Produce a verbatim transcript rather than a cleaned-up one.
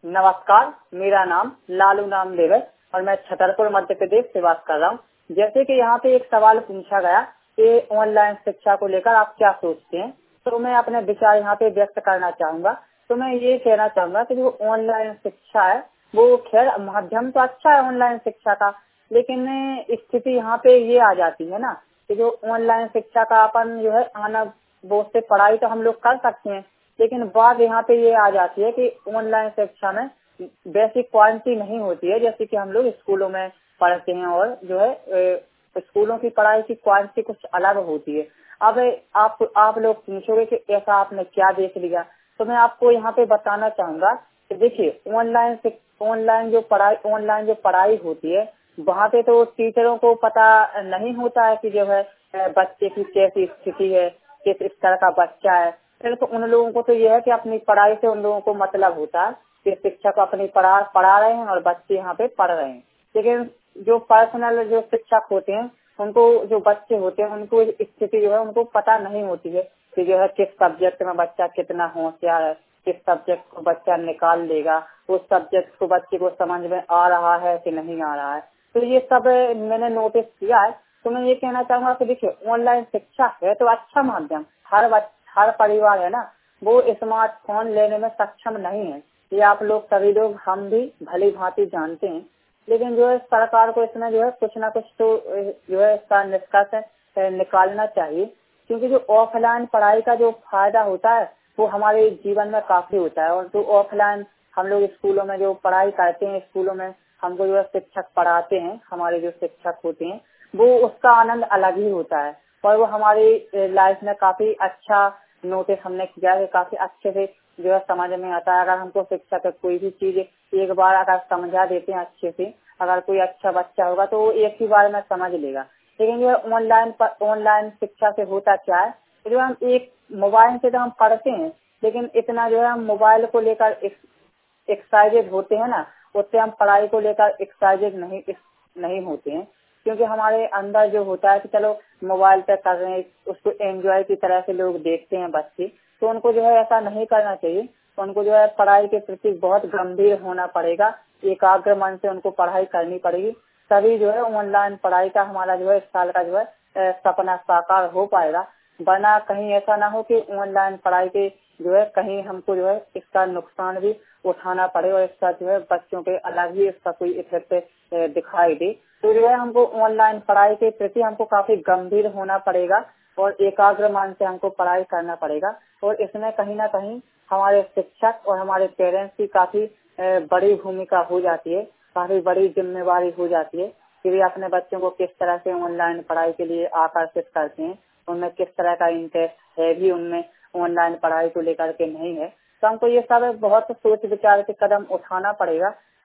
नमस्कार, मेरा नाम लालू नामदेव है और मैं छतरपुर मध्य प्रदेश से बात कर रहा हूँ। जैसे कि यहाँ पे एक सवाल पूछा गया कि ऑनलाइन शिक्षा को लेकर आप क्या सोचते हैं, तो मैं अपने विचार यहाँ पे व्यक्त करना चाहूंगा। तो मैं ये कहना चाहूंगा कि जो ऑनलाइन शिक्षा है वो खैर माध्यम तो अच्छा है ऑनलाइन शिक्षा का, लेकिन स्थिति यहाँ पे ये आ जाती है ना कि जो ऑनलाइन शिक्षा का अपन जो है आना वो से पढ़ाई तो हम लोग कर सकते हैं, लेकिन बात यहाँ पे ये आ जाती है कि ऑनलाइन शिक्षा में वैसी क्वालिटी नहीं होती है जैसे कि हम लोग स्कूलों में पढ़ते हैं, और जो है अ, स्कूलों की पढ़ाई की क्वालिटी कुछ अलग होती है। अब आप आप लोग पूछोगे कि ऐसा आपने क्या देख लिया, तो मैं आपको यहाँ पे बताना चाहूंगा कि देखिए ऑनलाइन से ऑनलाइन जो पढ़ाई ऑनलाइन जो पढ़ाई होती है वहाँ पे तो टीचरों को पता नहीं होता है कि जो है अ, बच्चे की कैसी स्थिति है, किस तरह का बच्चा है। फिर तो उन लोगों को तो यह है कि अपनी पढ़ाई से उन लोगों को मतलब होता है कि शिक्षक अपनी पढ़ा पढ़ा रहे हैं और बच्चे यहाँ पे पढ़ रहे हैं। लेकिन जो पर्सनल जो शिक्षक होते हैं उनको जो बच्चे होते हैं उनको स्थिति जो है उनको पता नहीं होती है कि जो है किस सब्जेक्ट में बच्चा कितना होशियार है, किस सब्जेक्ट को बच्चा निकाल लेगा, उस सब्जेक्ट को बच्चे को समझ में आ रहा है कि नहीं आ रहा है। तो ये सब मैंने नोटिस किया है। तो मैं ये कहना चाहूंगा कि देखिए ऑनलाइन शिक्षा है तो अच्छा माध्यम, हर हर परिवार है ना वो स्मार्टफोन लेने में सक्षम नहीं है, ये आप लोग सभी लोग हम भी भली भांति जानते हैं। लेकिन जो है सरकार को इसमें जो है कुछ ना कुछ तो जो है इसका निष्कर्ष निकालना चाहिए, क्योंकि जो ऑफलाइन पढ़ाई का जो फायदा होता है वो हमारे जीवन में काफी होता है। और जो ऑफलाइन हम लोग स्कूलों में जो पढ़ाई करते हैं, स्कूलों में हमको जो है शिक्षक पढ़ाते हैं, हमारे जो शिक्षक होते हैं वो उसका आनंद अलग ही होता है और वो हमारी लाइफ में काफी अच्छा नोटिस हमने किया है, काफी अच्छे से जो है समझ में आता है। अगर हमको शिक्षक कोई भी चीज एक बार अगर समझा देते हैं अच्छे से, अगर कोई अच्छा बच्चा होगा तो वो एक ही बार में समझ लेगा। लेकिन जो ऑनलाइन ऑनलाइन शिक्षा से होता क्या है, जो हम एक मोबाइल से तो हम पढ़ते हैं, लेकिन इतना जो है हम मोबाइल को लेकर एक्साइटेड होते हैं ना, उससे हम पढ़ाई को लेकर एक्साइटेड नहीं नहीं होते हैं, क्योंकि हमारे अंदर जो होता है कि चलो मोबाइल पे कर रहे हैं, उसको एंजॉय की तरह से लोग देखते हैं बच्चे, तो उनको जो है ऐसा नहीं करना चाहिए। उनको जो है पढ़ाई के प्रति बहुत गंभीर होना पड़ेगा, एकाग्र मन से उनको पढ़ाई करनी पड़ेगी, तभी जो है ऑनलाइन पढ़ाई का हमारा जो है इस साल का जो है सपना साकार हो पाएगा। वरना कहीं ऐसा ना हो कि ऑनलाइन पढ़ाई के जो है कहीं हमको जो है इसका नुकसान भी उठाना पड़े और इसका जो है बच्चों के अलग ही इसका कोई इफेक्ट दिखाई दे। तो जो है हमको ऑनलाइन पढ़ाई के प्रति हमको काफी गंभीर होना पड़ेगा और एकाग्र मन से हमको पढ़ाई करना पड़ेगा। और इसमें कहीं ना कहीं हमारे शिक्षक और हमारे पेरेंट्स की काफी बड़ी भूमिका हो जाती है, काफी बड़ी जिम्मेवारी हो जाती है कि वे अपने बच्चों को किस तरह से ऑनलाइन पढ़ाई के लिए आकर्षित करते हैं, उनमें किस तरह का इंटरेस्ट है भी उनमें ऑनलाइन पढ़ाई को लेकर के नहीं है। तो हमको ये सब बहुत सोच विचार के कदम उठाना पड़ेगा।